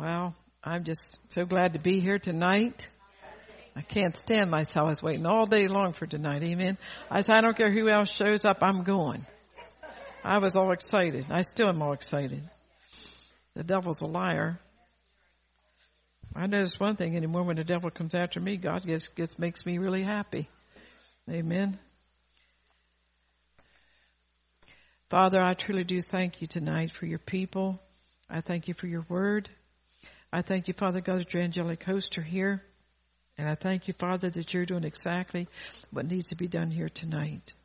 Well, I'm just so glad to be here tonight. I can't stand myself. I was waiting all day long for tonight. Amen. I said, I don't care who else shows up. I'm going. I was all excited. I still am all excited. The devil's a liar. I notice one thing anymore. When the devil comes after me, God makes me really happy. Amen. Father, I truly do thank you tonight for your people. I thank you for your word. I thank you, Father God, that your angelic hosts are here. And I thank you, Father, that you're doing exactly what needs to be done here tonight.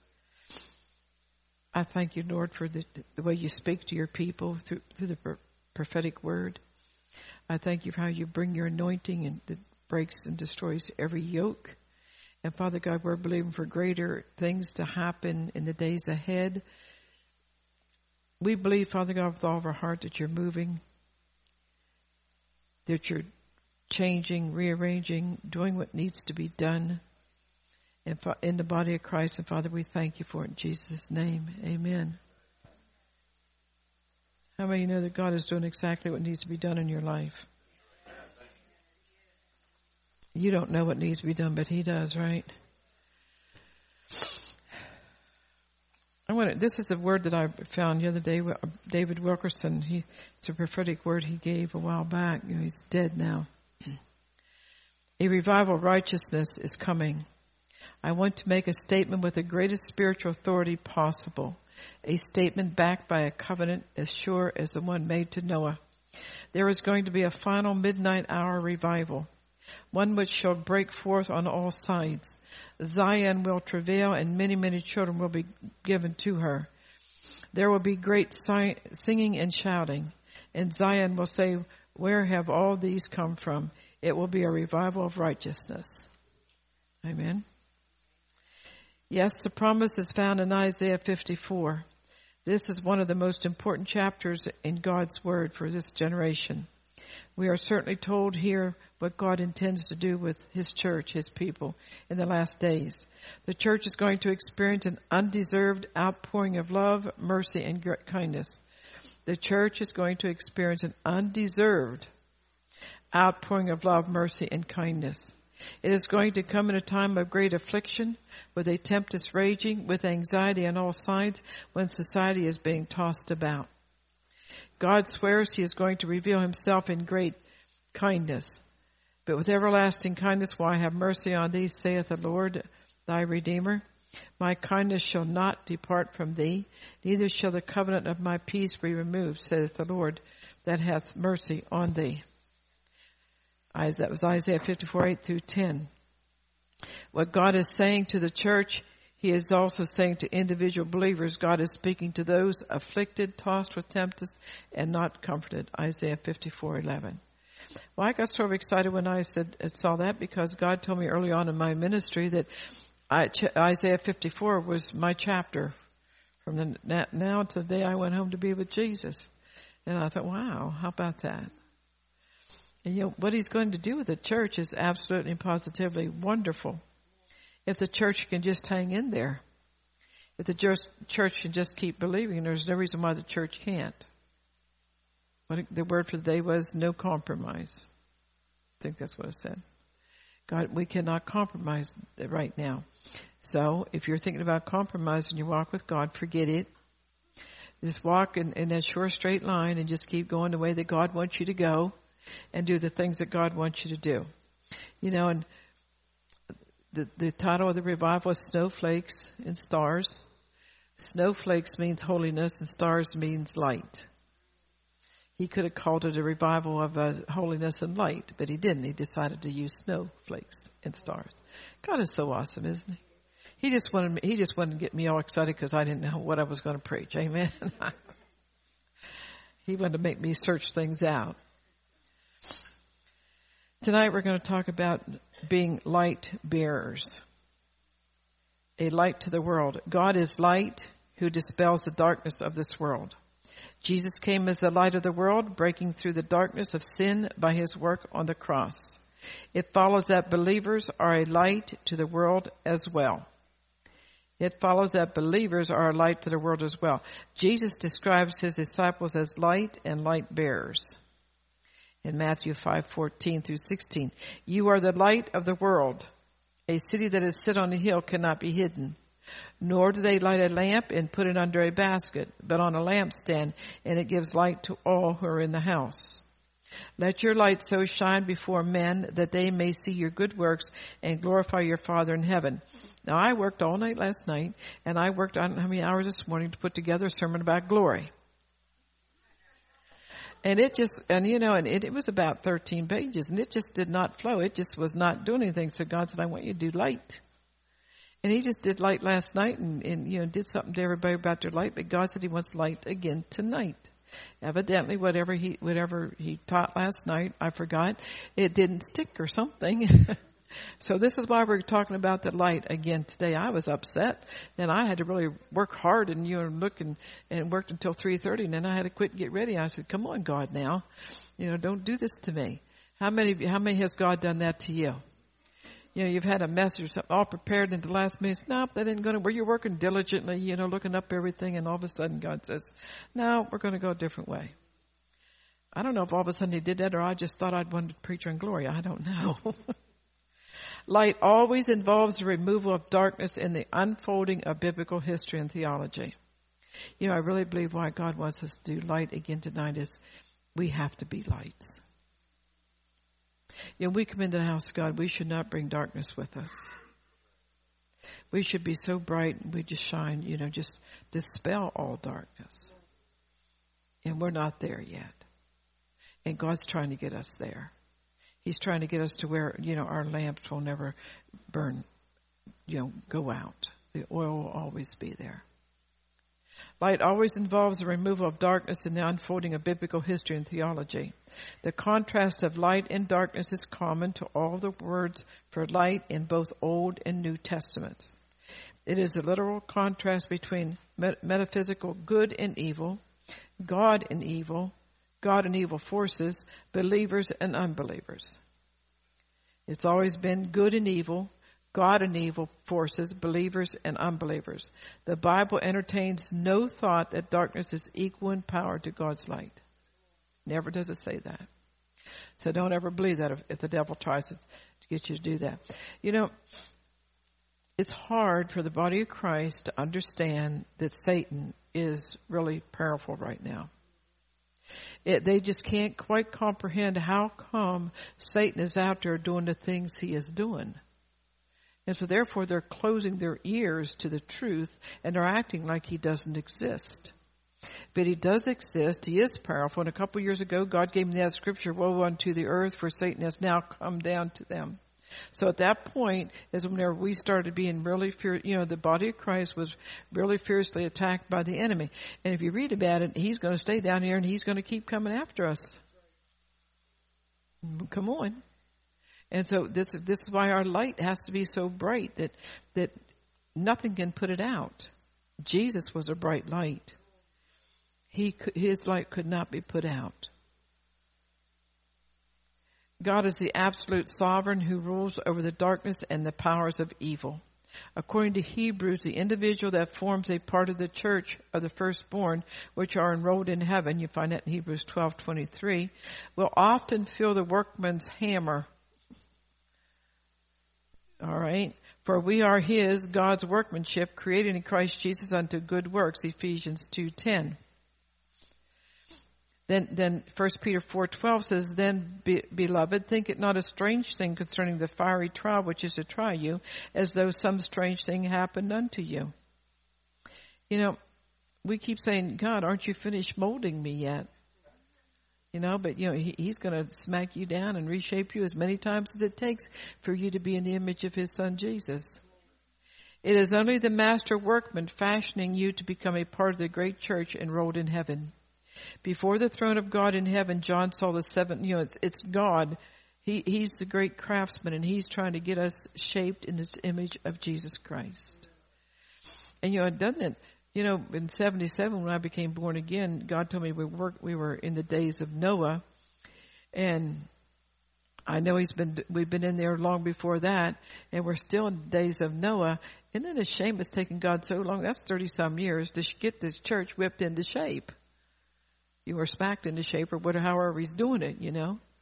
I thank you, Lord, for the way you speak to your people through the prophetic word. I thank you for how you bring your anointing and that breaks and destroys every yoke. And Father God, we're believing for greater things to happen in the days ahead. We believe, Father God, with all of our heart that you're moving, that you're changing, rearranging, doing what needs to be done in the body of Christ. And Father, we thank you for it in Jesus' name. Amen. How many of you know that God is doing exactly what needs to be done in your life? You don't know what needs to be done, but he does, right? This is a word that I found the other day. David Wilkerson, it's a prophetic word he gave a while back. He's dead now. A revival of righteousness is coming. I want to make a statement with the greatest spiritual authority possible. A statement backed by a covenant as sure as the one made to Noah. There is going to be a final midnight hour revival, one which shall break forth on all sides. Zion will travail, and many, many children will be given to her. There will be great singing and shouting, and Zion will say, where have all these come from? It will be a revival of righteousness. Amen. Yes, the promise is found in Isaiah 54. This is one of the most important chapters in God's word for this generation. We are certainly told here what God intends to do with his church, his people, in the last days. The church is going to experience an undeserved outpouring of love, mercy, and kindness. The church is going to experience an undeserved outpouring of love, mercy, and kindness. It is going to come in a time of great affliction, with a tempest raging, with anxiety on all sides, when society is being tossed about. God swears he is going to reveal himself in great kindness. But with everlasting kindness will I have mercy on thee, saith the Lord, thy Redeemer. My kindness shall not depart from thee, neither shall the covenant of my peace be removed, saith the Lord, that hath mercy on thee. That was Isaiah 54, 8 through 10. What God is saying to the church, he is also saying to individual believers. God is speaking to those afflicted, tossed with tempest, and not comforted. Isaiah 54, 11. Well, I got sort of excited when I saw that, because God told me early on in my ministry that Isaiah 54 was my chapter from now to the day I went home to be with Jesus. And I thought, wow, how about that? And what he's going to do with the church is absolutely and positively wonderful. If the church can just hang in there. If the church can just keep believing, there's no reason why the church can't. The word for the day was no compromise. I think that's what it said. God, we cannot compromise right now. So if you're thinking about compromising your walk with God, forget it. Just walk in that sure straight line and just keep going the way that God wants you to go, and do the things that God wants you to do. And the title of the revival is Snowflakes and Stars. Snowflakes means holiness, and stars means light. He could have called it a revival of holiness and light, but he didn't. He decided to use snowflakes and stars. God is so awesome, isn't he? He just wanted to get me all excited because I didn't know what I was going to preach. Amen. He wanted to make me search things out. Tonight we're going to talk about being light bearers. A light to the world. God is light who dispels the darkness of this world. Jesus came as the light of the world, breaking through the darkness of sin by his work on the cross. It follows that believers are a light to the world as well. It follows that believers are a light to the world as well. Jesus describes his disciples as light and light bearers. In Matthew 5:14 through 16, you are the light of the world. A city that is set on a hill cannot be hidden. Nor do they light a lamp and put it under a basket, but on a lampstand, and it gives light to all who are in the house. Let your light so shine before men that they may see your good works and glorify your Father in heaven. Now, I worked all night last night, and I worked, I don't know how many hours this morning to put together a sermon about glory. And it was about 13 pages, and it just did not flow. It just was not doing anything. So God said, I want you to do light. And he just did light last night and did something to everybody about their light. But God said he wants light again tonight. Evidently, whatever he taught last night, I forgot, it didn't stick or something. So this is why we're talking about the light again today. I was upset, and I had to really work hard and look and worked until 3:30, and then I had to quit and get ready. I said, "Come on, God, now, don't do this to me." How many has God done that to you? You've had a message or something all prepared, and at the last minute, nope, that isn't going to. Where you're working diligently, looking up everything, and all of a sudden God says, "No, we're going to go a different way." I don't know if all of a sudden he did that, or I just thought I'd wanted to preach on glory. I don't know. Light always involves the removal of darkness and the unfolding of biblical history and theology. I really believe why God wants us to do light again tonight is we have to be lights. We come into the house of God, we should not bring darkness with us. We should be so bright and we just shine, just dispel all darkness. And we're not there yet. And God's trying to get us there. He's trying to get us to where, our lamps will never burn, go out. The oil will always be there. Light always involves the removal of darkness and the unfolding of biblical history and theology. The contrast of light and darkness is common to all the words for light in both Old and New Testaments. It is a literal contrast between metaphysical good and evil, God and evil forces, believers and unbelievers. It's always been good and evil, God and evil forces, believers and unbelievers. The Bible entertains no thought that darkness is equal in power to God's light. Never does it say that. So don't ever believe that if the devil tries to get you to do that. It's hard for the body of Christ to understand that Satan is really powerful right now. They just can't quite comprehend how come Satan is out there doing the things he is doing. And so therefore they're closing their ears to the truth and they're acting like he doesn't exist. But he does exist. He is powerful. And a couple years ago, God gave me that scripture, woe unto the earth, for Satan has now come down to them. So at that point is whenever we started being really the body of Christ was really fiercely attacked by the enemy. And if you read about it, he's going to stay down here and he's going to keep coming after us. Come on. And so this is why our light has to be so bright that nothing can put it out. Jesus was a bright light. His light could not be put out. God is the absolute sovereign who rules over the darkness and the powers of evil. According to Hebrews, the individual that forms a part of the church of the firstborn, which are enrolled in heaven, you find that in Hebrews 12:23, will often feel the workman's hammer. All right. For we are his, God's workmanship, created in Christ Jesus unto good works, Ephesians 2:10. Then 1 Peter 4:12 says, then, beloved, think it not a strange thing concerning the fiery trial which is to try you, as though some strange thing happened unto you. We keep saying, God, aren't you finished molding me yet? But he's going to smack you down and reshape you as many times as it takes for you to be in the image of his son Jesus. It is only the master workman fashioning you to become a part of the great church enrolled in heaven. Before the throne of God in heaven, John saw the seven, it's God. He's the great craftsman, and he's trying to get us shaped in this image of Jesus Christ. And, doesn't it, in 77 when I became born again, God told me we were in the days of Noah. And I know we've been in there long before that, and we're still in the days of Noah. And then a shame it's taken God so long. That's 30-some years to get this church whipped into shape. You were smacked into shape or however he's doing it,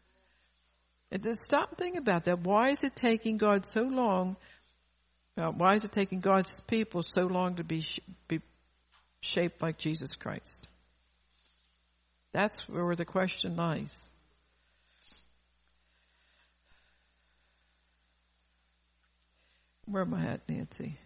Stop thinking about that. Why is it taking God so long? Why is it taking God's people so long to be shaped like Jesus Christ? That's where the question lies. Where am I at, Nancy?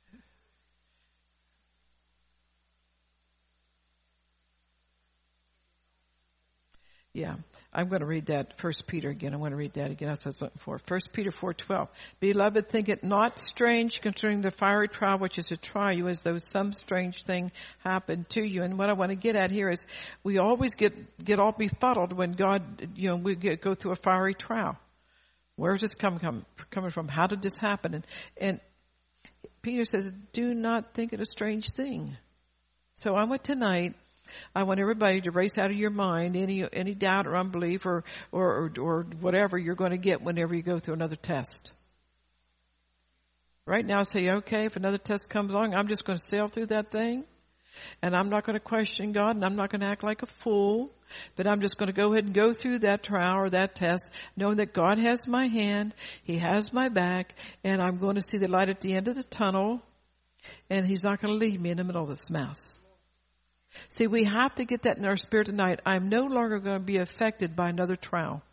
Yeah, I'm going to read that 1 Peter again. I want to read that again. That's what I was looking for. 1 Peter 4:12. Beloved, think it not strange concerning the fiery trial which is to try you, as though some strange thing happened to you. And what I want to get at here is we always get all befuddled when God, we go through a fiery trial. Where's this coming from? How did this happen? And Peter says, do not think it a strange thing. So I want everybody to erase out of your mind any doubt or unbelief or whatever you're going to get whenever you go through another test. Right now, say, okay, if another test comes along, I'm just going to sail through that thing, and I'm not going to question God, and I'm not going to act like a fool, but I'm just going to go ahead and go through that trial or that test, knowing that God has my hand, He has my back, and I'm going to see the light at the end of the tunnel, and He's not going to leave me in the middle of this mess. See, we have to get that in our spirit tonight. I'm no longer going to be affected by another trial.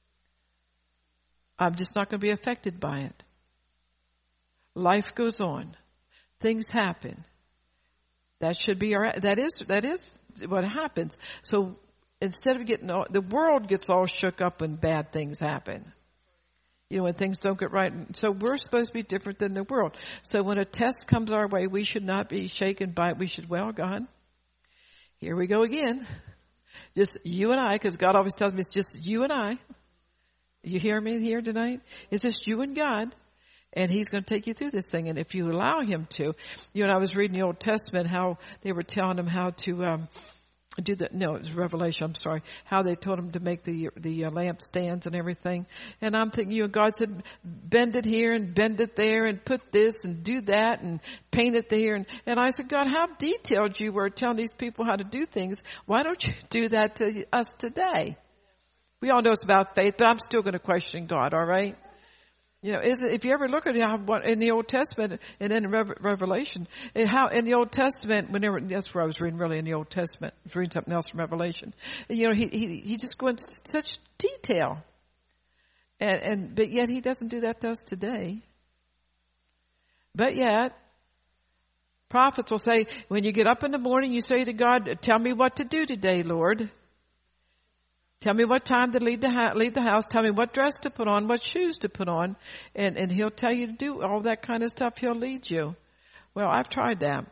I'm just not going to be affected by it. Life goes on. Things happen. That should be that is what happens. So instead of the world gets all shook up when bad things happen. When things don't get right. So we're supposed to be different than the world. So when a test comes our way, we should not be shaken by it. We should, God, here we go again. Just you and I, because God always tells me it's just you and I. You hear me here tonight? It's just you and God. And He's going to take you through this thing. And if you allow Him to, I was reading the Old Testament, how they were telling Him how to it was Revelation, I'm sorry, how they told Him to make the lampstands and everything. And I'm thinking, God said, bend it here and bend it there and put this and do that and paint it there. And I said, God, how detailed you were telling these people how to do things. Why don't you do that to us today? We all know it's about faith, but I'm still going to question God, all right? If you ever look at how in the Old Testament and in Revelation, how in the Old Testament, that's where I was reading really in the Old Testament, I was reading something else from Revelation. He just goes into such detail, but yet He doesn't do that to us today. But yet, prophets will say, when you get up in the morning, you say to God, "Tell me what to do today, Lord. Tell me what time to leave the house. Tell me what dress to put on, what shoes to put on." And He'll tell you to do all that kind of stuff. He'll lead you. Well, I've tried that.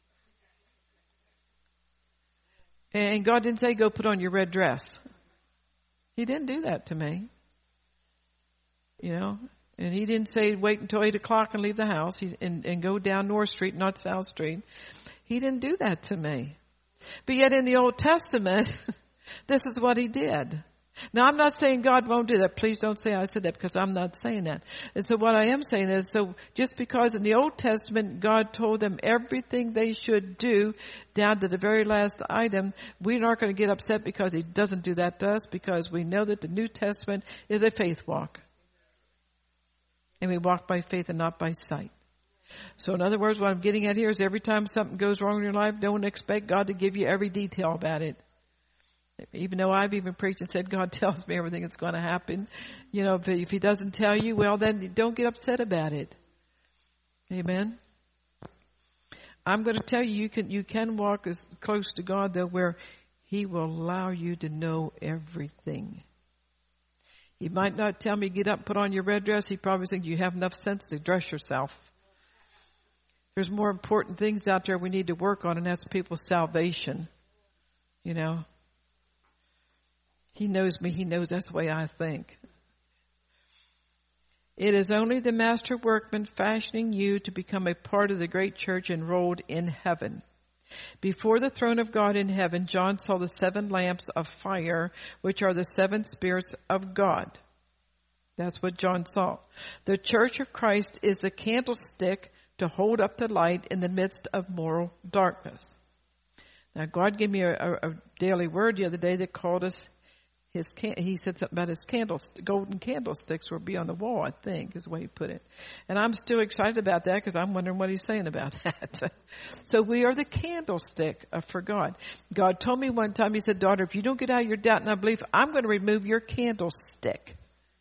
And God didn't say, go put on your red dress. He didn't do that to me. And He didn't say, wait until 8 o'clock and leave the house and go down North Street, not South Street. He didn't do that to me. But yet in the Old Testament, this is what He did. Now, I'm not saying God won't do that. Please don't say I said that, because I'm not saying that. And so what I am saying is, so just because in the Old Testament God told them everything they should do down to the very last item, we're not going to get upset because He doesn't do that to us, because we know that the New Testament is a faith walk. And we walk by faith and not by sight. So in other words, what I'm getting at here is every time something goes wrong in your life, don't expect God to give you every detail about it. Even though I've even preached and said, God tells me everything that's going to happen. If He doesn't tell you, well, then don't get upset about it. Amen. I'm going to tell you, you can walk as close to God, though, where He will allow you to know everything. He might not tell me, get up, put on your red dress. He probably thinks you have enough sense to dress yourself. There's more important things out there we need to work on, and that's people's salvation. He knows me. He knows that's the way I think. It is only the master workman fashioning you to become a part of the great church enrolled in heaven. Before the throne of God in heaven, John saw the 7 lamps of fire, which are the 7 spirits of God. That's what John saw. The church of Christ is a candlestick to hold up the light in the midst of moral darkness. Now, God gave me a daily word the other day that called us He said something about his golden candlesticks will be on the wall, I think is the way he put it. And I'm still excited about that because I'm wondering what he's saying about that. So we are the candlestick for God. God told me one time, he said, daughter, if you don't get out of your doubt and unbelief, I'm going to remove your candlestick.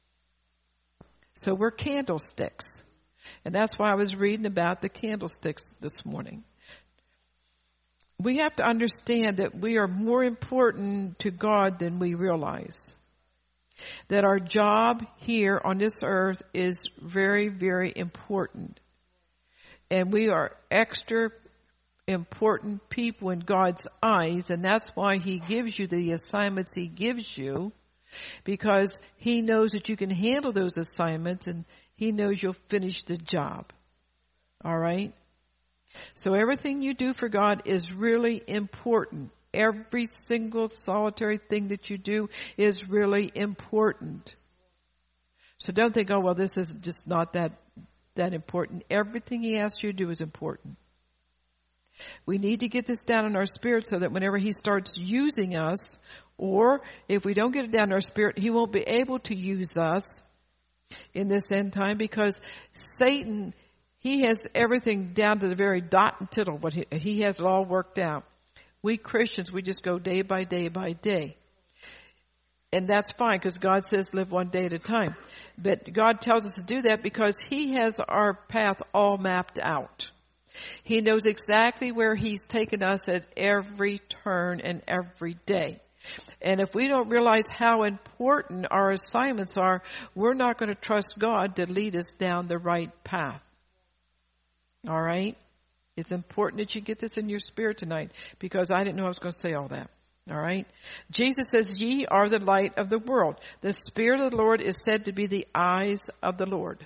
So we're candlesticks. And that's why I was reading about the candlesticks this morning. We have to understand that we are more important to God than we realize. That our job here on this earth is very, very important. And we are extra important people in God's eyes. And that's why he gives you the assignments he gives you. Because he knows that you can handle those assignments and he knows you'll finish the job. All right? So everything you do for God is really important. Every single solitary thing that you do is really important. So don't think, oh, well, this is just not that important. Everything he asks you to do is important. We need to get this down in our spirit so that whenever he starts using us, or if we don't get it down in our spirit, he won't be able to use us in this end time because Satan, he has everything down to the very dot and tittle, but he has it all worked out. We Christians, we just go day by day by day. And that's fine because God says live one day at a time. But God tells us to do that because he has our path all mapped out. He knows exactly where he's taken us at every turn and every day. And if we don't realize how important our assignments are, we're not going to trust God to lead us down the right path. All right? It's important that you get this in your spirit tonight because I didn't know I was going to say all that. All right? Jesus says, ye are the light of the world. The Spirit of the Lord is said to be the eyes of the Lord.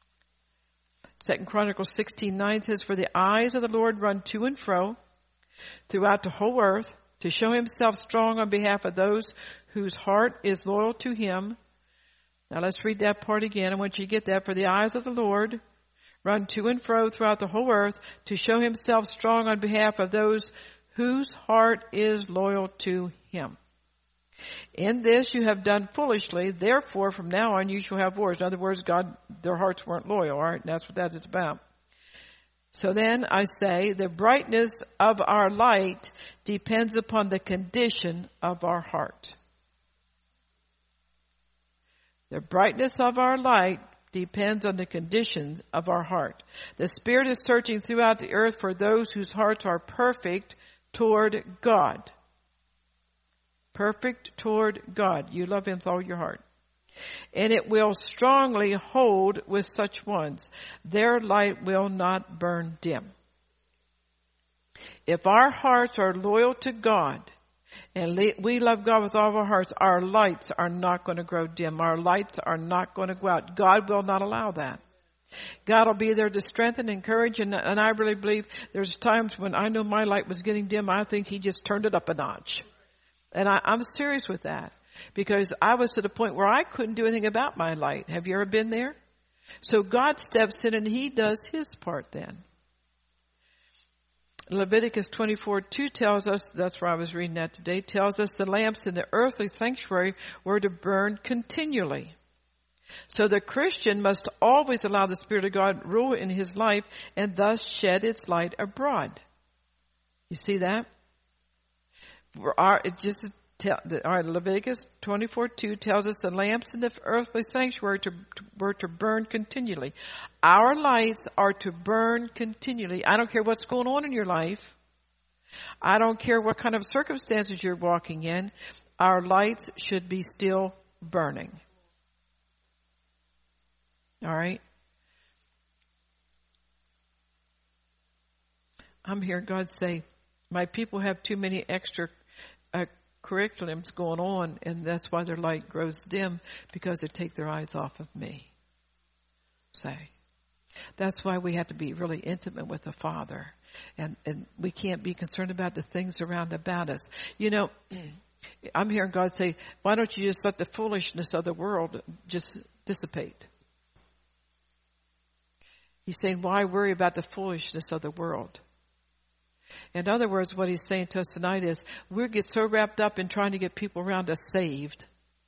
2 Chronicles 16:9 says, for the eyes of the Lord run to and fro throughout the whole earth to show himself strong on behalf of those whose heart is loyal to him. Now let's read that part again. I want you to get that. For the eyes of the Lord run to and fro throughout the whole earth to show himself strong on behalf of those whose heart is loyal to him. In this you have done foolishly, therefore from now on you shall have wars. In other words, their hearts weren't loyal, all right? And that's what that is about. So then I say, the brightness of our light depends upon the condition of our heart. The brightness of our light depends on the conditions of our heart. The Spirit is searching throughout the earth for those whose hearts are perfect toward God. Perfect toward God. You love him with all your heart. And it will strongly hold with such ones. Their light will not burn dim. If our hearts are loyal to God and we love God with all of our hearts, our lights are not going to grow dim. Our lights are not going to go out. God will not allow that. God will be there to strengthen, encourage, and I really believe there's times when I know my light was getting dim, I think he just turned it up a notch. And I'm serious with that. Because I was to the point where I couldn't do anything about my light. Have you ever been there? So God steps in and he does his part then. Leviticus 24:2 tells us, that's where I was reading that today, tells us the lamps in the earthly sanctuary were to burn continually. So the Christian must always allow the Spirit of God rule in his life and thus shed its light abroad. You see that? Leviticus 24:2 tells us the lamps in the earthly sanctuary were to burn continually. Our lights are to burn continually. I don't care what's going on in your life. I don't care what kind of circumstances you're walking in. Our lights should be still burning. All right? I'm hearing God say, my people have too many extra curriculums going on, and that's why their light grows dim, because they take their eyes off of me. That's why we have to be really intimate with the Father, and we can't be concerned about the things around about us. You know, I'm hearing God say, why don't you just let the foolishness of the world just dissipate? He's saying, why worry about the foolishness of the world? In other words, what he's saying to us tonight is we get so wrapped up in trying to get people around us saved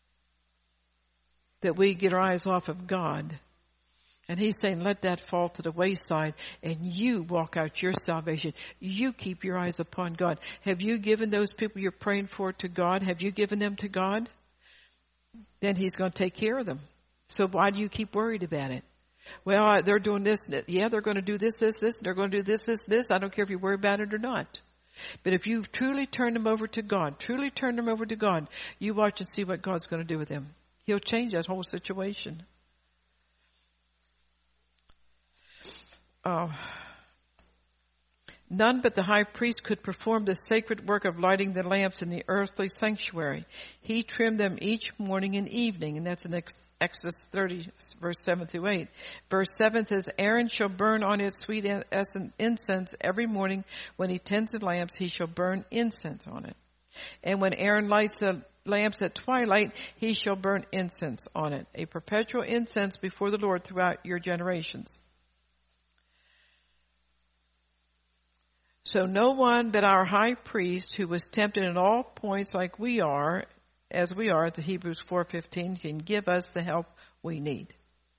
that we get our eyes off of God. And he's saying, let that fall to the wayside and you walk out your salvation. You keep your eyes upon God. Have you given those people you're praying for to God? Have you given them to God? Then he's going to take care of them. So why do you keep worried about it? Well, they're doing this. Yeah, they're going to do this. They're going to do this. I don't care if you worry about it or not. But if you truly turn them over to God, you watch and see what God's going to do with them. He'll change that whole situation. None but the high priest could perform the sacred work of lighting the lamps in the earthly sanctuary. He trimmed them each morning and evening, and that's in Exodus 30, verse 7 through 8. Verse 7 says, Aaron shall burn on it sweet incense every morning. When he tends the lamps, he shall burn incense on it. And when Aaron lights the lamps at twilight, he shall burn incense on it, a perpetual incense before the Lord throughout your generations. So no one but our high priest, who was tempted in all points like we are, as we are, the Hebrews 4:15, can give us the help we need.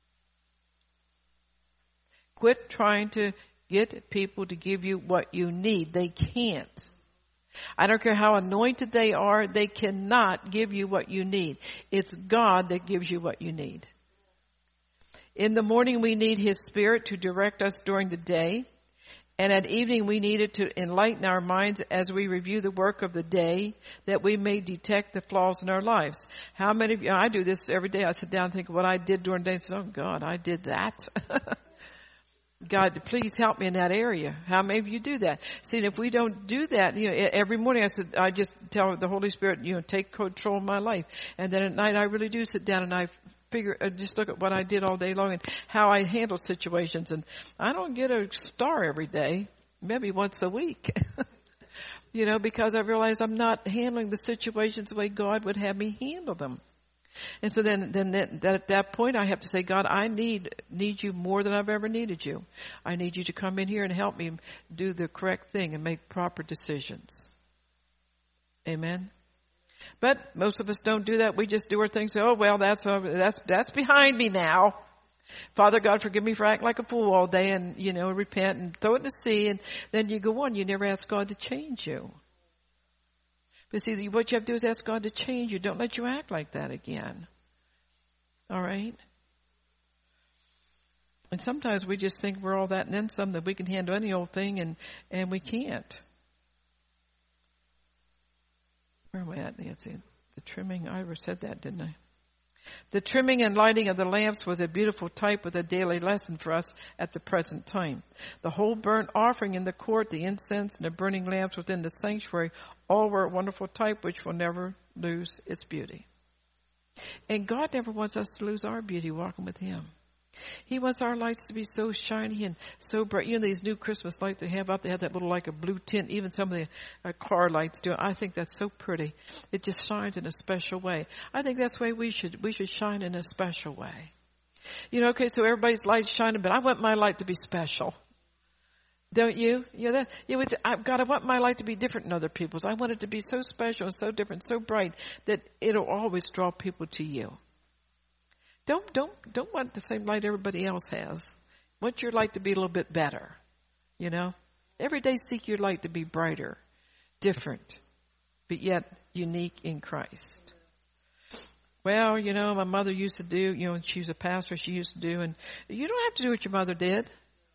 Quit trying to get people to give you what you need. They can't. I don't care how anointed they are, they cannot give you what you need. It's God that gives you what you need. In the morning, we need His Spirit to direct us during the day. And at evening, we need it to enlighten our minds as we review the work of the day, that we may detect the flaws in our lives. How many of you, I do this every day. I sit down and think of what I did during the day and say, oh God, I did that. God, please help me in that area. How many of you do that? See, if we don't do that, every morning I just tell the Holy Spirit, take control of my life. And then at night I really do sit down and I just look at what I did all day long and how I handled situations. And I don't get a star every day, maybe once a week, because I realize I'm not handling the situations the way God would have me handle them. And so then at that point, I have to say, God, I need you more than I've ever needed you. I need you to come in here and help me do the correct thing and make proper decisions. Amen. But most of us don't do that. We just do our things. Say, oh, well, that's behind me now. Father God, forgive me for acting like a fool all day and, repent and throw it in the sea. And then you go on. You never ask God to change you. But see, what you have to do is ask God to change you. Don't let you act like that again. All right? And sometimes we just think we're all that and then some, that we can handle any old thing, and we can't. Where am I at, Nancy? The trimming, I ever said that, didn't I? The trimming and lighting of the lamps was a beautiful type with a daily lesson for us at the present time. The whole burnt offering in the court, the incense, and the burning lamps within the sanctuary, all were a wonderful type which will never lose its beauty. And God never wants us to lose our beauty walking with Him. He wants our lights to be so shiny and so bright. These new Christmas lights they have out, they have that little like a blue tint. Even some of the car lights do. I think that's so pretty. It just shines in a special way. I think that's the way we should shine in a special way. Okay, so everybody's light's shining, but I want my light to be special. Don't you? I want my light to be different than other people's. I want it to be so special and so different, so bright that it'll always draw people to you. Don't want the same light everybody else has. Want your light to be a little bit better. Every day seek your light to be brighter, different, but yet unique in Christ. Well, my mother used to do, and she was a pastor, she used to do, and you don't have to do what your mother did.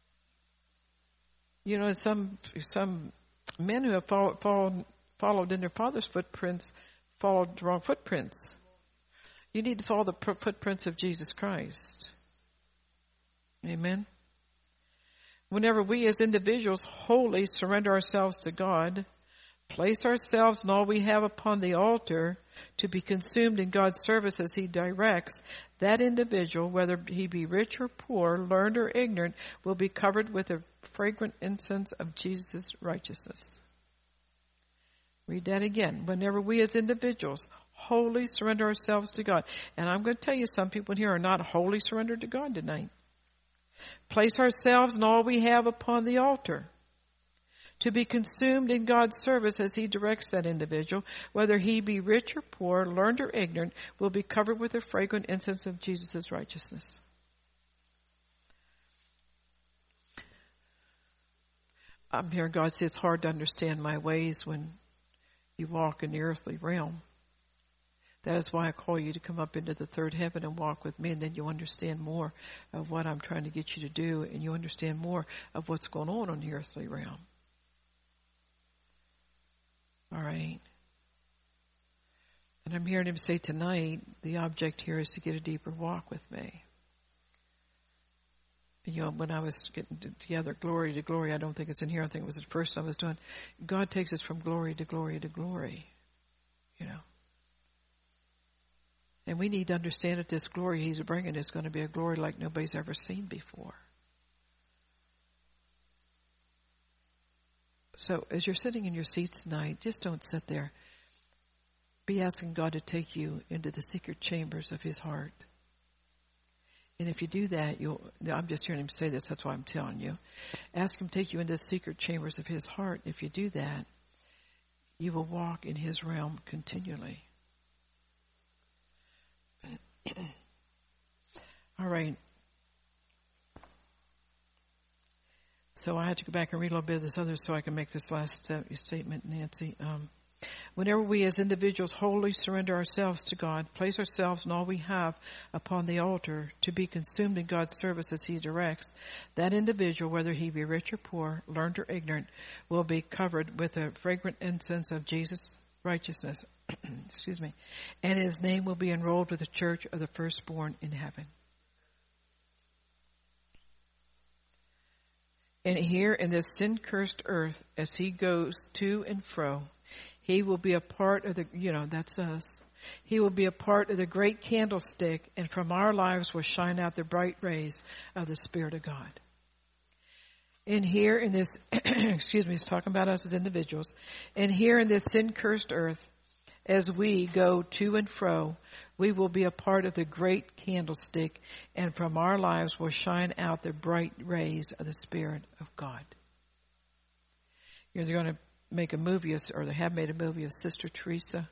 Some men who have followed in their father's footprints followed the wrong footprints. You need to follow the footprints of Jesus Christ. Amen. Whenever we as individuals wholly surrender ourselves to God, place ourselves and all we have upon the altar to be consumed in God's service as He directs, that individual, whether he be rich or poor, learned or ignorant, will be covered with the fragrant incense of Jesus' righteousness. Read that again. Whenever we as individuals wholly surrender ourselves to God. And I'm going to tell you, some people in here are not wholly surrendered to God tonight. Place ourselves and all we have upon the altar to be consumed in God's service as he directs that individual, whether he be rich or poor, learned or ignorant, will be covered with the fragrant incense of Jesus' righteousness. I'm hearing God say it's hard to understand my ways when you walk in the earthly realm. That is why I call you to come up into the third heaven and walk with me, and then you understand more of what I'm trying to get you to do, and you understand more of what's going on the earthly realm. All right. And I'm hearing him say tonight, the object here is to get a deeper walk with me. You know, when I was getting together, glory to glory, I don't think it's in here. I think it was the first I was doing. God takes us from glory to glory to glory, you know. And we need to understand that this glory he's bringing is going to be a glory like nobody's ever seen before. So as you're sitting in your seats tonight, just don't sit there. Be asking God to take you into the secret chambers of his heart. And if you do that, I'm just hearing him say this, that's why I'm telling you. Ask him to take you into the secret chambers of his heart. If you do that, you will walk in his realm continually. All right. So I had to go back and read a little bit of this other so I can make this last statement, Nancy. Whenever we as individuals wholly surrender ourselves to God, place ourselves and all we have upon the altar to be consumed in God's service as he directs, that individual, whether he be rich or poor, learned or ignorant, will be covered with the fragrant incense of Jesus' righteousness. Excuse me. And his name will be enrolled with the church of the firstborn in heaven. And here in this sin-cursed earth, as he goes to and fro, he will be a part of the, that's us. He will be a part of the great candlestick, and from our lives will shine out the bright rays of the Spirit of God. And here in this, he's talking about us as individuals. And here in this sin-cursed earth, as we go to and fro, we will be a part of the great candlestick, and from our lives will shine out the bright rays of the Spirit of God. You're going to make a movie, or they have made a movie of Sister Teresa.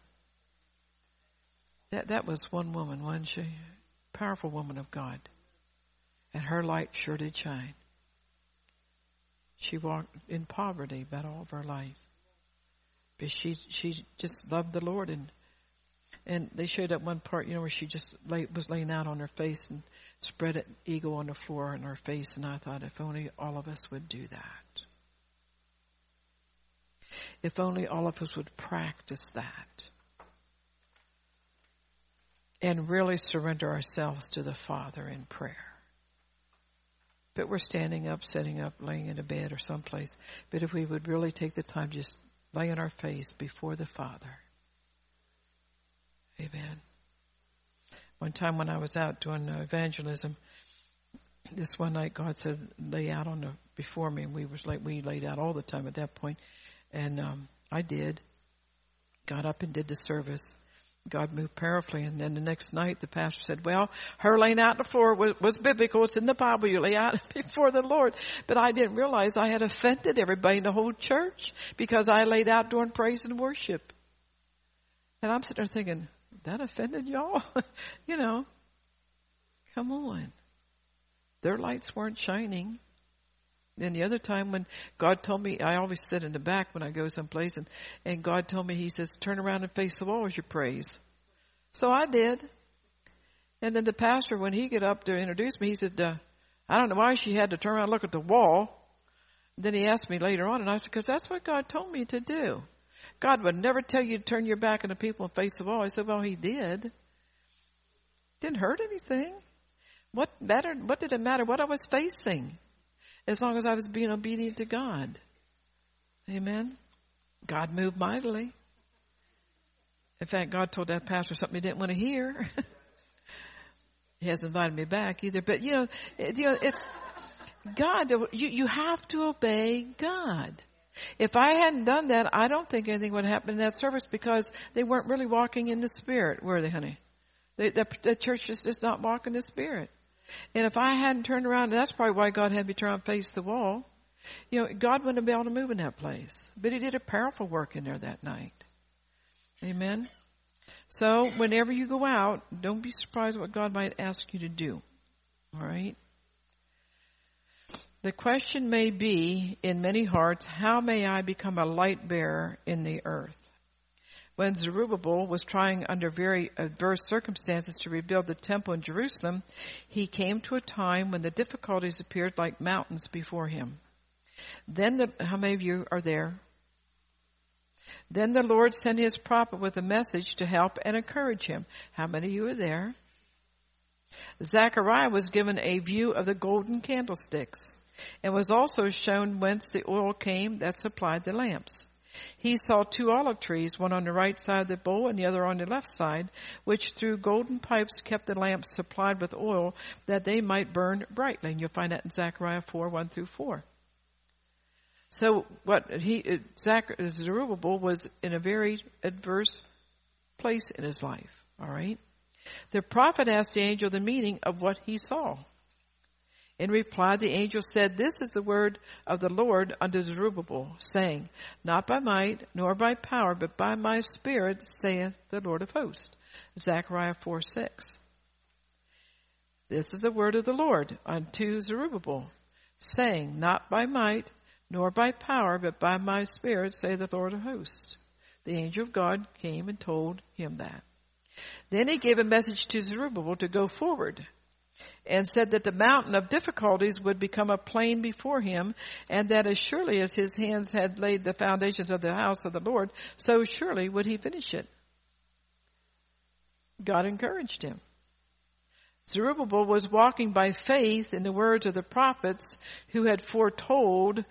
That was one woman, wasn't she? Powerful woman of God. And her light sure did shine. She walked in poverty about all of her life. But she just loved the Lord. And they showed that one part, where she just was laying out on her face and spread an eagle on the floor in her face. And I thought, if only all of us would do that. If only all of us would practice that. And really surrender ourselves to the Father in prayer. But we're standing up, sitting up, laying in a bed or someplace. But if we would really take the time to just lay on our face before the Father. Amen. One time when I was out doing evangelism, this one night God said, lay out before me. And we laid out all the time at that point. And I did. Got up and did the service. God moved powerfully. And then the next night the pastor said, well, her laying out on the floor was biblical. It's in the Bible. You lay out before the Lord. But I didn't realize I had offended everybody in the whole church because I laid out during praise and worship. And I'm sitting there thinking, that offended y'all? Come on. Their lights weren't shining. Then the other time when God told me, I always sit in the back when I go someplace, and God told me, he says, turn around and face the wall as you praise. So I did. And then the pastor, when he got up to introduce me, he said, I don't know why she had to turn around and look at the wall. Then he asked me later on, and I said, because that's what God told me to do. God would never tell you to turn your back on the people and face the wall. I said, well, he did. Didn't hurt anything. What did it matter what I was facing? As long as I was being obedient to God. Amen. God moved mightily. In fact, God told that pastor something he didn't want to hear. He hasn't invited me back either. But, it's God. You have to obey God. If I hadn't done that, I don't think anything would happen in that service because they weren't really walking in the Spirit, were they, honey? The church just does not walk in the Spirit. And if I hadn't turned around, and that's probably why God had me turn and face the wall, God wouldn't have been able to move in that place. But he did a powerful work in there that night. Amen. So whenever you go out, don't be surprised what God might ask you to do. All right? The question may be in many hearts, how may I become a light bearer in the earth? When Zerubbabel was trying under very adverse circumstances to rebuild the temple in Jerusalem, he came to a time when the difficulties appeared like mountains before him. How many of you are there? Then the Lord sent his prophet with a message to help and encourage him. How many of you are there? Zechariah was given a view of the golden candlesticks and was also shown whence the oil came that supplied the lamps. He saw 2 olive trees, one on the right side of the bowl and the other on the left side, which through golden pipes kept the lamps supplied with oil that they might burn brightly. And you'll find that in Zechariah 4:1-4. So Zerubbabel was in a very adverse place in his life. All right. The prophet asked the angel the meaning of what he saw. In reply, the angel said, "This is the word of the Lord unto Zerubbabel, saying, Not by might, nor by power, but by my spirit, saith the Lord of hosts." Zechariah 4:6. This is the word of the Lord unto Zerubbabel, saying, Not by might, nor by power, but by my spirit, saith the Lord of hosts. The angel of God came and told him that. Then he gave a message to Zerubbabel to go forward, and said that the mountain of difficulties would become a plain before him, and that as surely as his hands had laid the foundations of the house of the Lord, so surely would he finish it. God encouraged him. Zerubbabel was walking by faith in the words of the prophets who had foretold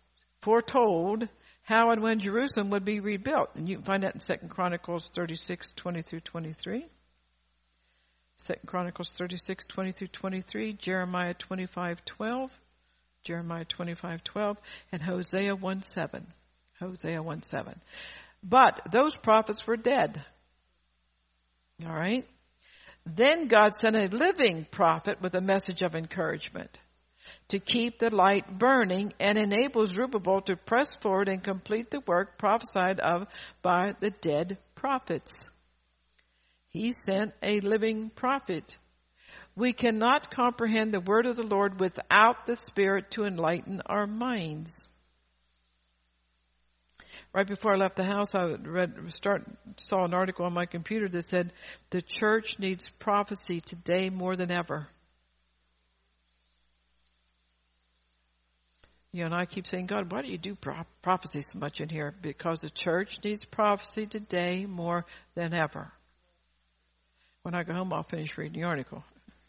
how and when Jerusalem would be rebuilt. And you can find that in 2 Chronicles 36:20-23. 2 Chronicles 36:20-23, Jeremiah 25:12, and Hosea 1:7. But those prophets were dead. All right. Then God sent a living prophet with a message of encouragement to keep the light burning and enable Zerubbabel to press forward and complete the work prophesied of by the dead prophets. He sent a living prophet. We cannot comprehend the word of the Lord without the Spirit to enlighten our minds. Right before I left the house, I saw an article on my computer that said the church needs prophecy today more than ever. And I keep saying, God, why do you do prophecy so much in here? Because the church needs prophecy today more than ever. When I go home, I'll finish reading the article.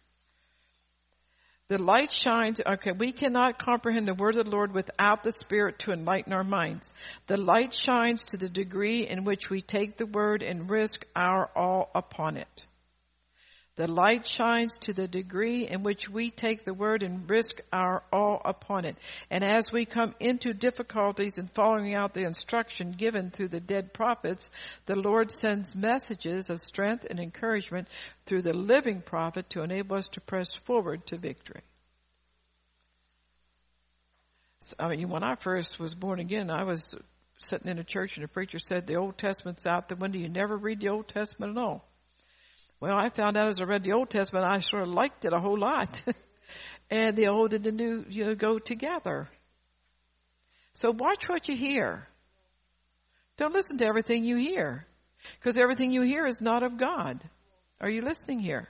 The light shines. Okay, we cannot comprehend the word of the Lord without the Spirit to enlighten our minds. The light shines to the degree in which we take the word and risk our all upon it. The light shines to the degree in which we take the word and risk our all upon it. And as we come into difficulties in following out the instruction given through the dead prophets, the Lord sends messages of strength and encouragement through the living prophet to enable us to press forward to victory. So, when I first was born again, I was sitting in a church and the preacher said the Old Testament's out the window. You never read the Old Testament at all. Well, I found out as I read the Old Testament, I sort of liked it a whole lot. And the Old and the New, go together. So watch what you hear. Don't listen to everything you hear, because everything you hear is not of God. Are you listening here?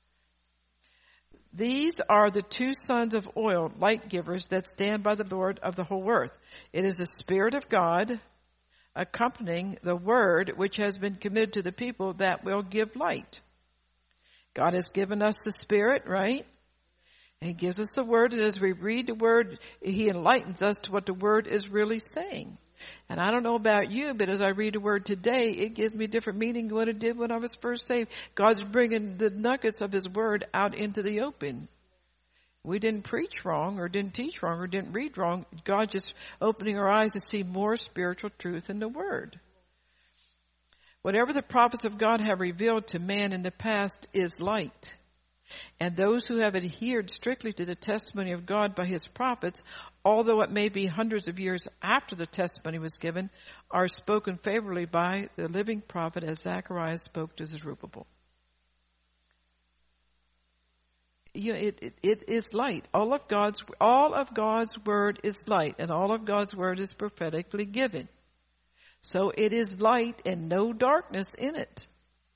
These are the 2 sons of oil, light givers, that stand by the Lord of the whole earth. It is the Spirit of God accompanying the word which has been committed to the people that will give light. God has given us the Spirit, right? And He gives us the Word, and as we read the Word, He enlightens us to what the Word is really saying. And I don't know about you, but as I read the Word today, it gives me different meaning than what it did when I was first saved. God's bringing the nuggets of His Word out into the open. We didn't preach wrong or didn't teach wrong or didn't read wrong. God just opening our eyes to see more spiritual truth in the Word. Whatever the prophets of God have revealed to man in the past is light. And those who have adhered strictly to the testimony of God by his prophets, although it may be hundreds of years after the testimony was given, are spoken favorably by the living prophet as Zechariah spoke to Zerubbabel. It is light. All of God's word is light, and all of God's word is prophetically given. So it is light and no darkness in it.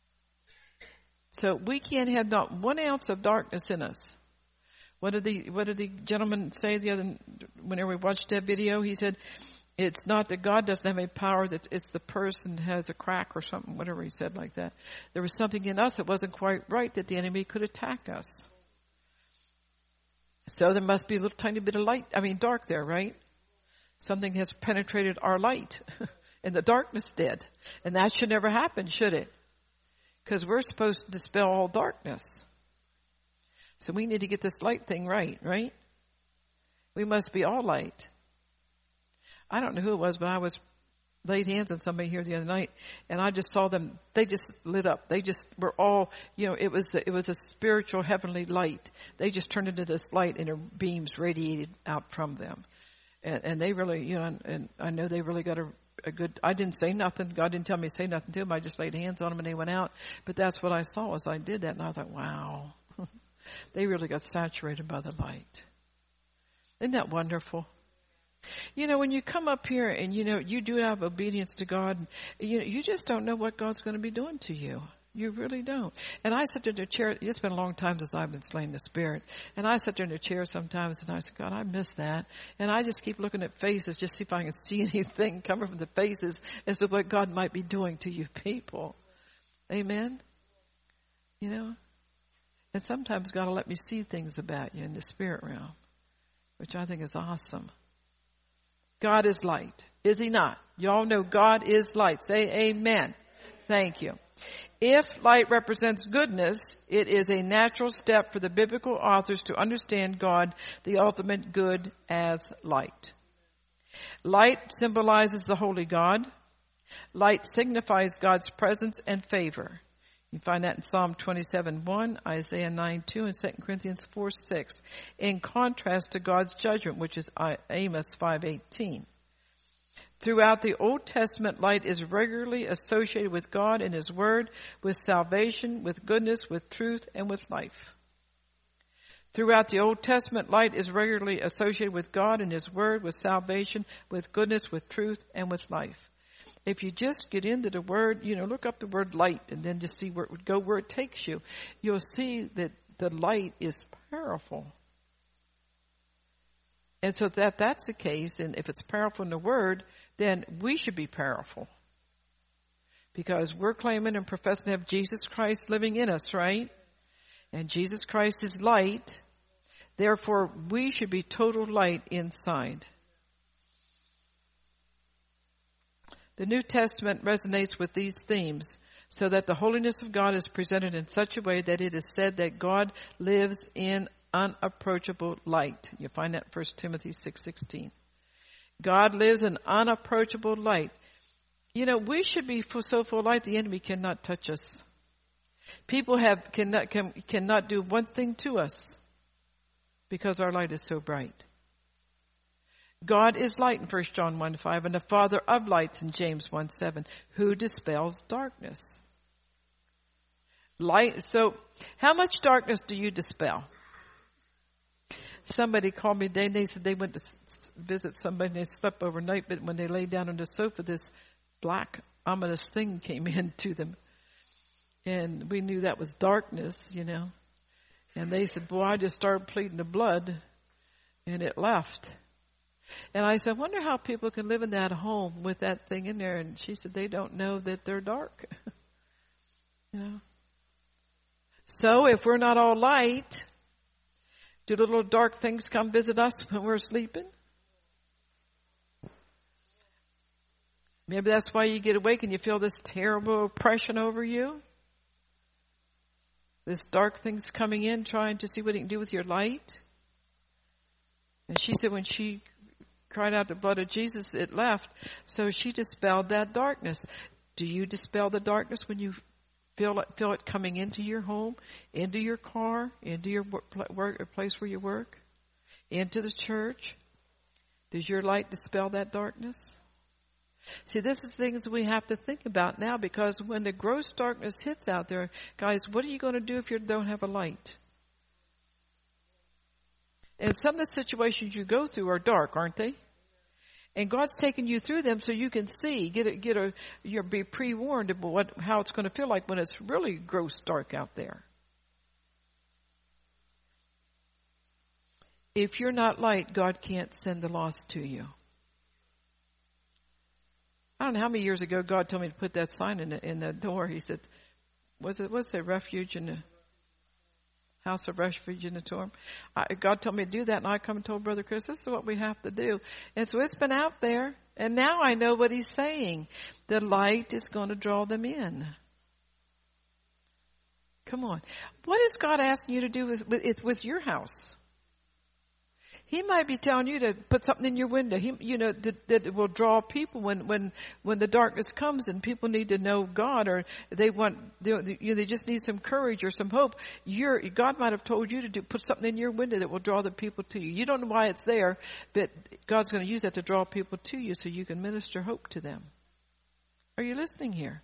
So we can't have not 1 ounce of darkness in us. What did the gentleman say whenever we watched that video? He said, it's not that God doesn't have any power, that it's the person has a crack or something, whatever he said like that. There was something in us that wasn't quite right, that the enemy could attack us. So there must be a little tiny bit of dark there, right? Something has penetrated our light and the darkness did. And that should never happen, should it? Because we're supposed to dispel all darkness. So we need to get this light thing right? We must be all light. I don't know who it was, but I was laid hands on somebody here the other night, and I just saw them. They just lit up. They just were all, it was a spiritual heavenly light. They just turned into this light, and their beams radiated out from them. And they really, and I know they really got a good, I didn't say nothing. God didn't tell me to say nothing to them. I just laid hands on them and they went out. But that's what I saw as I did that. And I thought, wow, they really got saturated by the light. Isn't that wonderful? When you come up here and, you do have obedience to God, you just don't know what God's going to be doing to you. You really don't. And I sit there in the chair. It's been a long time since I've been slaying the Spirit. And I sit there in the chair sometimes and I say, God, I miss that. And I just keep looking at faces, just see if I can see anything coming from the faces as to what God might be doing to you people. Amen? And sometimes God will let me see things about you in the spirit realm, which I think is awesome. God is light. Is he not? Y'all know God is light. Say amen. Thank you. If light represents goodness, it is a natural step for the biblical authors to understand God, the ultimate good, as light. Light symbolizes the holy God. Light signifies God's presence and favor. You find that in Psalm 27:1, Isaiah 9:2, and 2 Corinthians 4:6, in contrast to God's judgment, which is Amos 5:18. Throughout the Old Testament, light is regularly associated with God and his word, with salvation, with goodness, with truth, and with life. Throughout the Old Testament, light is regularly associated with God and his word, with salvation, with goodness, with truth, and with life. If you just get into the word, look up the word light and then just see where it would go, where it takes you, you'll see that the light is powerful. And so that's the case, and if it's powerful in the word, then we should be powerful. Because we're claiming and professing to have Jesus Christ living in us, right? And Jesus Christ is light. Therefore, we should be total light inside. The New Testament resonates with these themes, so that the holiness of God is presented in such a way that it is said that God lives in unapproachable light. You find that in 1 Timothy 6:16. God lives in unapproachable light. We should be so full of light the enemy cannot touch us. People cannot do one thing to us because our light is so bright. God is light in 1 John 1:5, and the Father of lights in James 1:7, who dispels darkness. Light. So how much darkness do you dispel? Somebody called me today and they said they went to visit somebody and they slept overnight, but when they laid down on the sofa, this black ominous thing came into them. And we knew that was darkness, And they said, boy, I just started pleading the blood and it left. And I said, I wonder how people can live in that home with that thing in there. And she said, they don't know that they're dark. So if we're not all light, do the little dark things come visit us when we're sleeping? Maybe that's why you get awake and you feel this terrible oppression over you. This dark thing's coming in, trying to see what it can do with your light. And she said when she cried out the blood of Jesus, it left. So she dispelled that darkness. Do you dispel the darkness when you Feel it coming into your home, into your car, into your work place where you work, into the church. Does your light dispel that darkness? See, this is things we have to think about now, because when the gross darkness hits out there, guys, what are you going to do if you don't have a light? And some of the situations you go through are dark, aren't they? And God's taking you through them so you can see, be pre-warned about how it's going to feel like when it's really gross dark out there. If you're not light, God can't send the lost to you. I don't know how many years ago God told me to put that sign in the door. He said, what's it, refuge in the house of refuge in the storm? God told me to do that, and I come and told Brother Chris, this is what we have to do. And so it's been out there, and now I know what he's saying. The light is going to draw them in. Come on. What is God asking you to do with your house? He might be telling you to put something in your window. That it will draw people when the darkness comes and people need to know God, or they just need some courage or some hope. God might have told you to put something in your window that will draw the people to you. You don't know why it's there, but God's going to use that to draw people to you so you can minister hope to them. Are you listening here?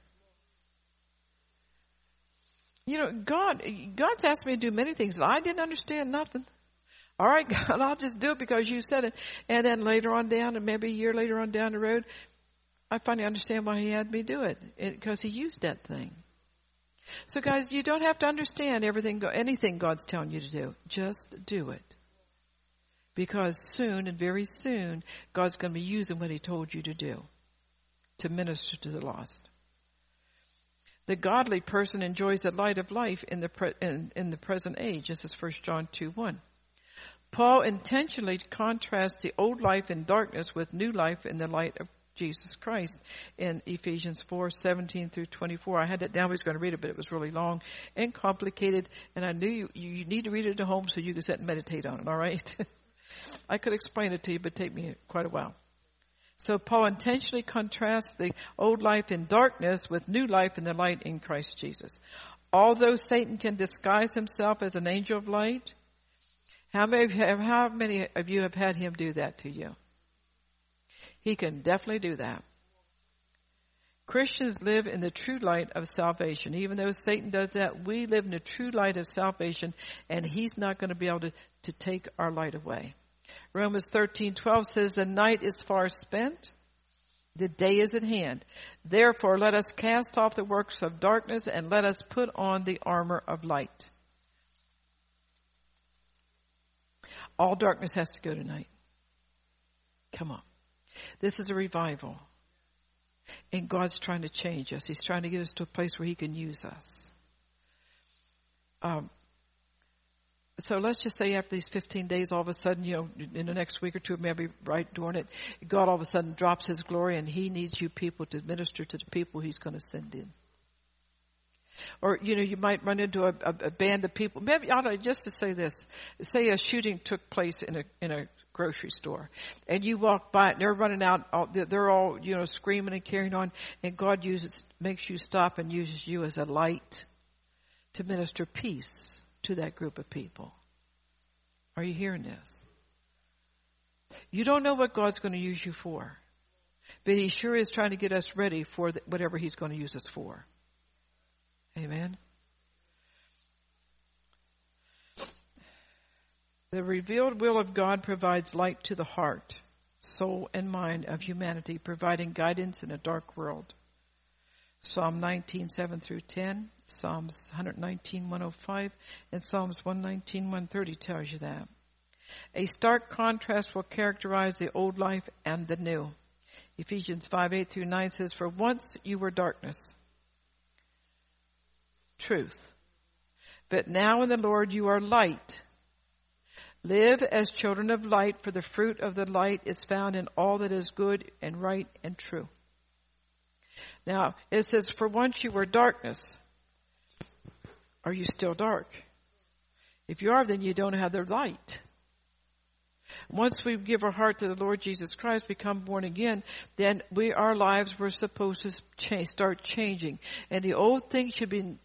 God's asked me to do many things. I didn't understand nothing. All right, God, I'll just do it because you said it. And then later on down, and maybe a year later on down the road, I finally understand why he had me do it, because he used that thing. So guys, you don't have to understand anything God's telling you to do. Just do it. Because soon, and very soon, God's going to be using what he told you to do to minister to the lost. The godly person enjoys the light of life in the present age. This is 1 John 2:1. Paul intentionally contrasts the old life in darkness with new life in the light of Jesus Christ in Ephesians 4:17 through 24. I had that down. I was going to read it, but it was really long and complicated, and I knew you need to read it at home so you can sit and meditate on it, all right? I could explain it to you, but it'd take me quite a while. So Paul intentionally contrasts the old life in darkness with new life in the light in Christ Jesus. Although Satan can disguise himself as an angel of light, how many of you have had him do that to you? He can definitely do that. Christians live in the true light of salvation. Even though Satan does that, we live in the true light of salvation, and he's not going to be able to take our light away. Romans 13:12 says, the night is far spent, the day is at hand. Therefore, let us cast off the works of darkness and let us put on the armor of light. All darkness has to go tonight. Come on. This is a revival. And God's trying to change us. He's trying to get us to a place where he can use us. So let's just say after these 15 days, all of a sudden, in the next week or two, maybe right during it, God all of a sudden drops his glory and he needs you people to minister to the people he's going to send in. Or, you might run into a band of people. Maybe, just to say this, say a shooting took place in a grocery store, and you walk by it, and they're running out, they're all, screaming and carrying on, and God makes you stop and uses you as a light to minister peace to that group of people. Are you hearing this? You don't know what God's going to use you for, but he sure is trying to get us ready for whatever he's going to use us for. Amen. The revealed will of God provides light to the heart, soul, and mind of humanity, providing guidance in a dark world. Psalm 19:7 through 10, Psalms 119:105, and Psalms 119:130 tells you that. A stark contrast will characterize the old life and the new. Ephesians 5:8 through 9 says, for once you were darkness. Truth. But now in the Lord you are light. Live as children of light, for the fruit of the light is found in all that is good and right and true. Now, it says, for once you were darkness. Are you still dark? If you are, then you don't have the light. Once we give our heart to the Lord Jesus Christ, become born again, then our lives were supposed to start changing. And the old things should be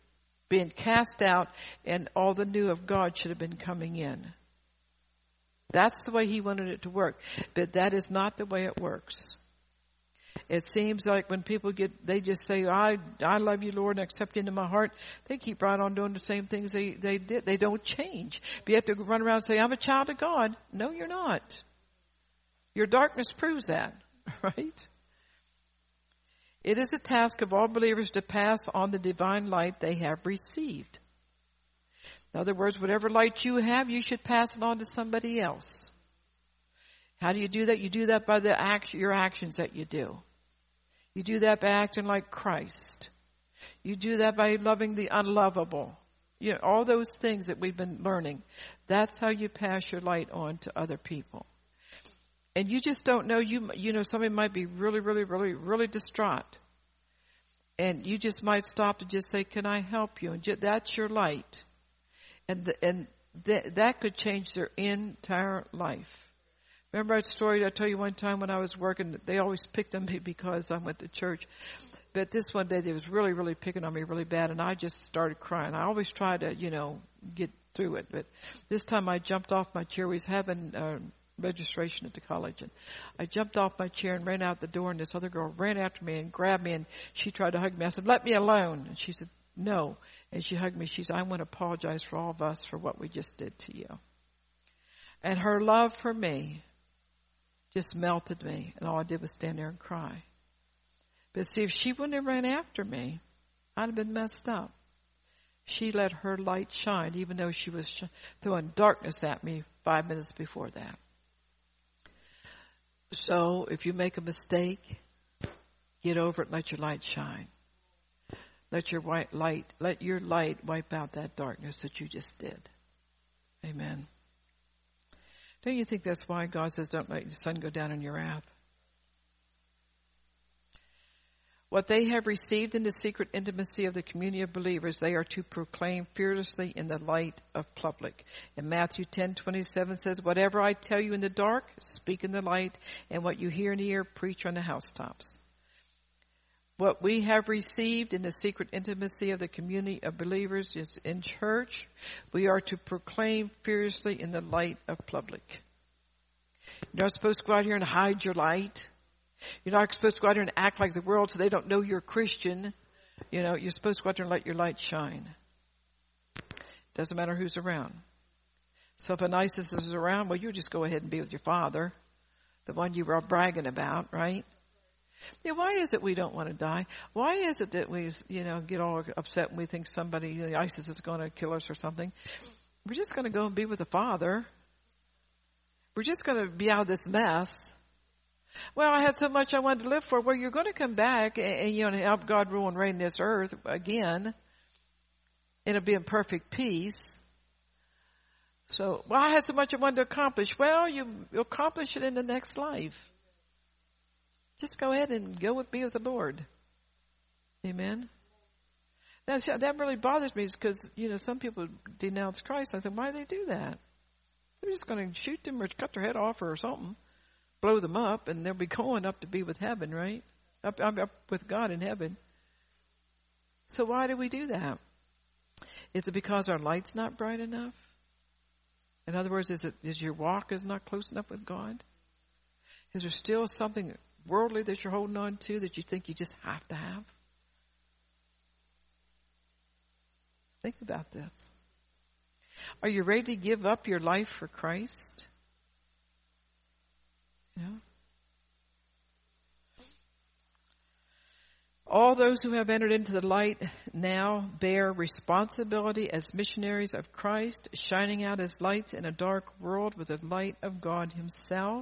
being cast out, and all the new of God should have been coming in. That's the way he wanted it to work. But that is not the way it works. It seems like when people they just say, I love you, Lord, and accept you into my heart. They keep right on doing the same things they did. They don't change. But you have to run around and say, I'm a child of God. No, you're not. Your darkness proves that, right? It is a task of all believers to pass on the divine light they have received. In other words, whatever light you have, you should pass it on to somebody else. How do you do that? You do that by your actions that you do. You do that by acting like Christ. You do that by loving the unlovable. You know, all those things that we've been learning. That's how you pass your light on to other people. And you just don't know. You know, somebody might be really, really, really, really distraught. And you just might stop to just say, can I help you? And that's your light. And that could change their entire life. Remember that story I told you one time when I was working? They always picked on me because I went to church. But this one day they was really, really picking on me really bad. And I just started crying. I always try to, get through it. But this time I jumped off my chair. We was having registration at the college. And I jumped off my chair and ran out the door. And this other girl ran after me and grabbed me. And she tried to hug me. I said, let me alone. And she said, no. And she hugged me. She said, I want to apologize for all of us for what we just did to you. And her love for me just melted me. And all I did was stand there and cry. But see, if she wouldn't have ran after me, I'd have been messed up. She let her light shine, even though she was throwing darkness at me 5 minutes before that. So if you make a mistake, get over it, let your light shine. Let your light wipe out that darkness that you just did. Amen. Don't you think that's why God says, don't let the sun go down in your wrath? What they have received in the secret intimacy of the community of believers, they are to proclaim fearlessly in the light of public. And Matthew 10:27 says, whatever I tell you in the dark, speak in the light, and what you hear in the ear, preach on the housetops. What we have received in the secret intimacy of the community of believers is in church. We are to proclaim fiercely in the light of public. You're not supposed to go out here and hide your light. You're not supposed to go out here and act like the world so they don't know you're a Christian. You're supposed to go out there and let your light shine. Doesn't matter who's around. So if Anisis is around, well, you just go ahead and be with your father, the one you were bragging about, right? Yeah, why is it we don't want to die? Why is it that we, get all upset when we think somebody, ISIS is going to kill us or something? We're just going to go and be with the Father. We're just going to be out of this mess. Well, I had so much I wanted to live for. Well, you're going to come back and help God rule and reign this earth again. And it'll be in perfect peace. So, well, I had so much I wanted to accomplish. Well, you'll accomplish it in the next life. Just go ahead and be with the Lord. Amen. That really bothers me because, some people denounce Christ. I said, why do they do that? They're just going to shoot them or cut their head off or something, blow them up, and they'll be going up to be with heaven, right? Up with God in heaven. So why do we do that? Is it because our light's not bright enough? In other words, is your walk is not close enough with God? Is there still something worldly that you're holding on to that you think you just have to have? Think about this. Are you ready to give up your life for Christ? All those who have entered into the light now bear responsibility as missionaries of Christ, shining out as lights in a dark world with the light of God Himself.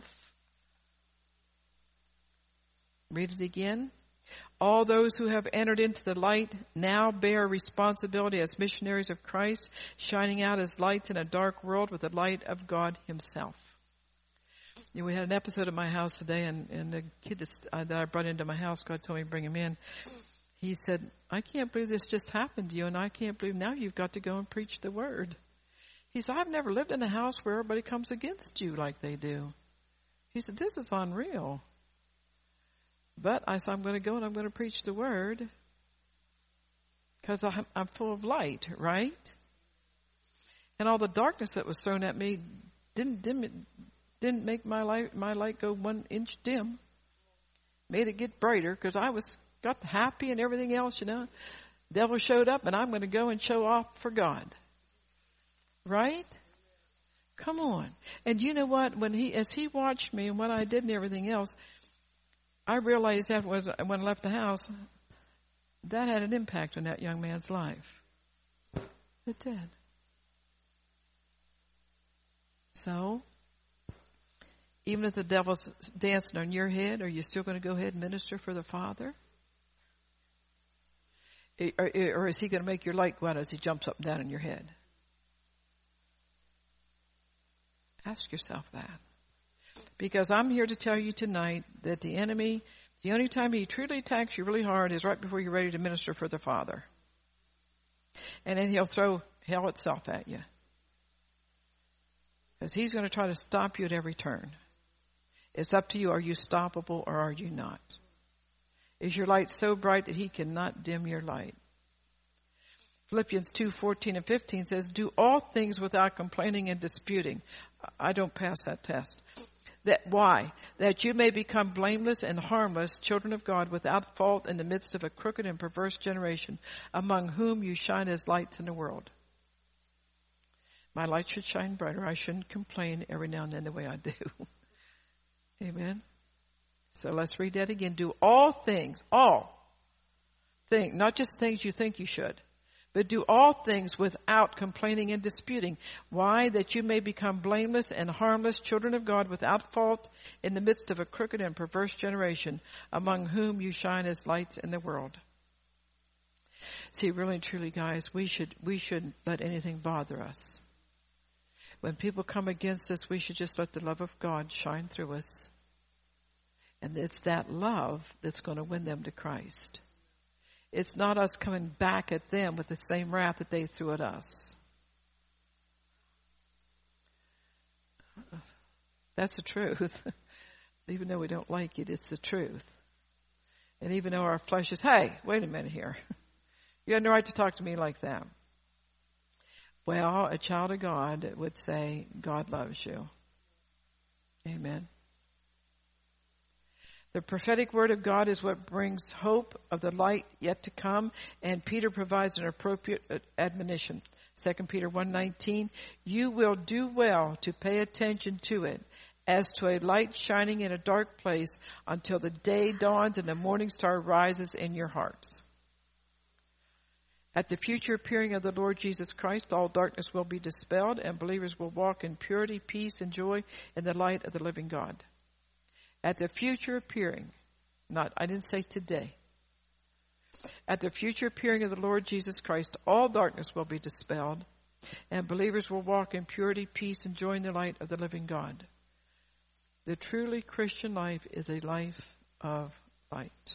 Read it again. All those who have entered into the light now bear responsibility as missionaries of Christ, shining out as lights in a dark world with the light of God Himself. We had an episode at my house today, and the kid that I brought into my house, God told me to bring him in. He said, I can't believe this just happened to you, and I can't believe now you've got to go and preach the word. He said, I've never lived in a house where everybody comes against you like they do. He said, this is unreal. But I said, I'm going to go and I'm going to preach the word because I'm full of light, right? And all the darkness that was thrown at me didn't make my light go 1 inch dim. Made it get brighter because I got happy and everything else, Devil showed up and I'm going to go and show off for God. Right? Come on. And you know what? As he watched me and what I did and everything else, I realized when I left the house, that had an impact on that young man's life. It did. So, even if the devil's dancing on your head, are you still going to go ahead and minister for the Father? Or is he going to make your light go out as he jumps up and down in your head? Ask yourself that. Because I'm here to tell you tonight that the enemy, the only time he truly attacks you really hard is right before you're ready to minister for the Father. And then he'll throw hell itself at you. Because he's going to try to stop you at every turn. It's up to you. Are you stoppable or are you not? Is your light so bright that he cannot dim your light? Philippians 2:14 and 15 says, do all things without complaining and disputing. I don't pass that test. Why? That you may become blameless and harmless, children of God, without fault in the midst of a crooked and perverse generation, among whom you shine as lights in the world. My light should shine brighter. I shouldn't complain every now and then the way I do. Amen. So let's read that again. Do all things, not just things you think you should, but do all things without complaining and disputing. Why? That you may become blameless and harmless, children of God, without fault in the midst of a crooked and perverse generation, among whom you shine as lights in the world. See, really and truly, guys, we shouldn't let anything bother us. When people come against us, we should just let the love of God shine through us. And it's that love that's going to win them to Christ. It's not us coming back at them with the same wrath that they threw at us. That's the truth. Even though we don't like it, it's the truth. And even though our flesh is, hey, wait a minute here. You have no right to talk to me like that. Well, a child of God would say, God loves you. Amen. The prophetic word of God is what brings hope of the light yet to come, and Peter provides an appropriate admonition. 2 Peter 1:19, you will do well to pay attention to it, as to a light shining in a dark place until the day dawns and the morning star rises in your hearts. At the future appearing of the Lord Jesus Christ, all darkness will be dispelled, and believers will walk in purity, peace, and joy in the light of the living God. At the future appearing, I didn't say today. At the future appearing of the Lord Jesus Christ, all darkness will be dispelled, and believers will walk in purity, peace, and joy in the light of the living God. The truly Christian life is a life of light.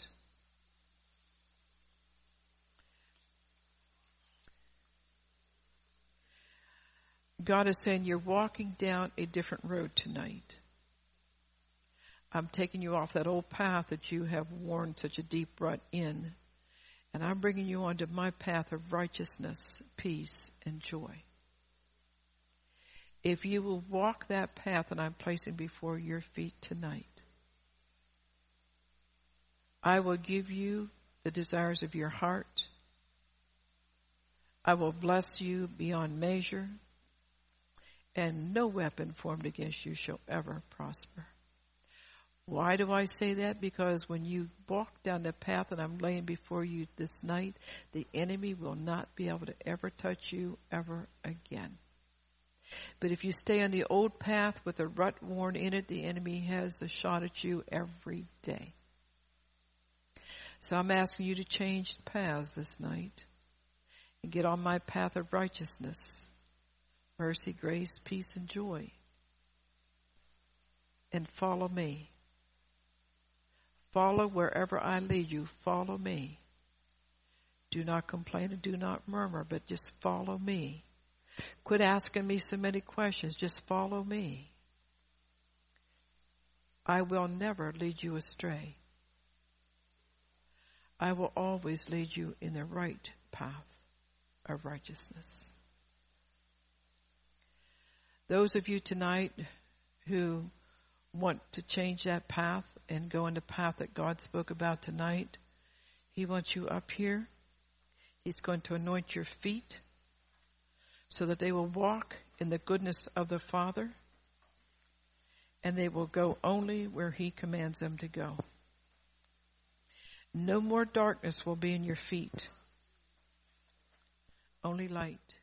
God is saying you're walking down a different road tonight. I'm taking you off that old path that you have worn such a deep rut in, and I'm bringing you onto my path of righteousness, peace, and joy. If you will walk that path that I'm placing before your feet tonight, I will give you the desires of your heart. I will bless you beyond measure, and no weapon formed against you shall ever prosper. Why do I say that? Because when you walk down the path that I'm laying before you this night, the enemy will not be able to ever touch you ever again. But if you stay on the old path with a rut worn in it, the enemy has a shot at you every day. So I'm asking you to change paths this night and get on my path of righteousness, mercy, grace, peace, and joy. And follow me. Follow wherever I lead you. Follow me. Do not complain and do not murmur, but just follow me. Quit asking me so many questions. Just follow me. I will never lead you astray. I will always lead you in the right path of righteousness. Those of you tonight who want to change that path and go in the path that God spoke about tonight, He wants you up here. He's going to anoint your feet so that they will walk in the goodness of the Father, and they will go only where He commands them to go. No more darkness will be in your feet. Only light.